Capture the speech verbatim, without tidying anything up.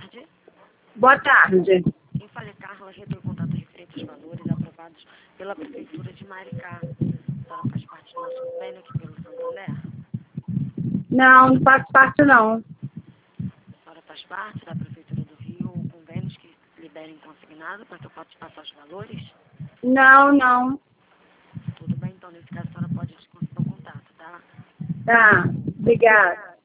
tarde. Boa tarde. Quem fala é Carla, retorno contato referente aos valores aprovados pela Prefeitura de Maricá. A senhora faz parte do nosso convênio aqui pelo Santander? Não, não faço parte não. A senhora faz parte da Prefeitura do Rio, convênios que liberem consignado para que eu possa te passar os valores? Não, não. Tudo bem, então nesse caso a senhora pode desconsiderar o contato, tá? Tá, obrigada.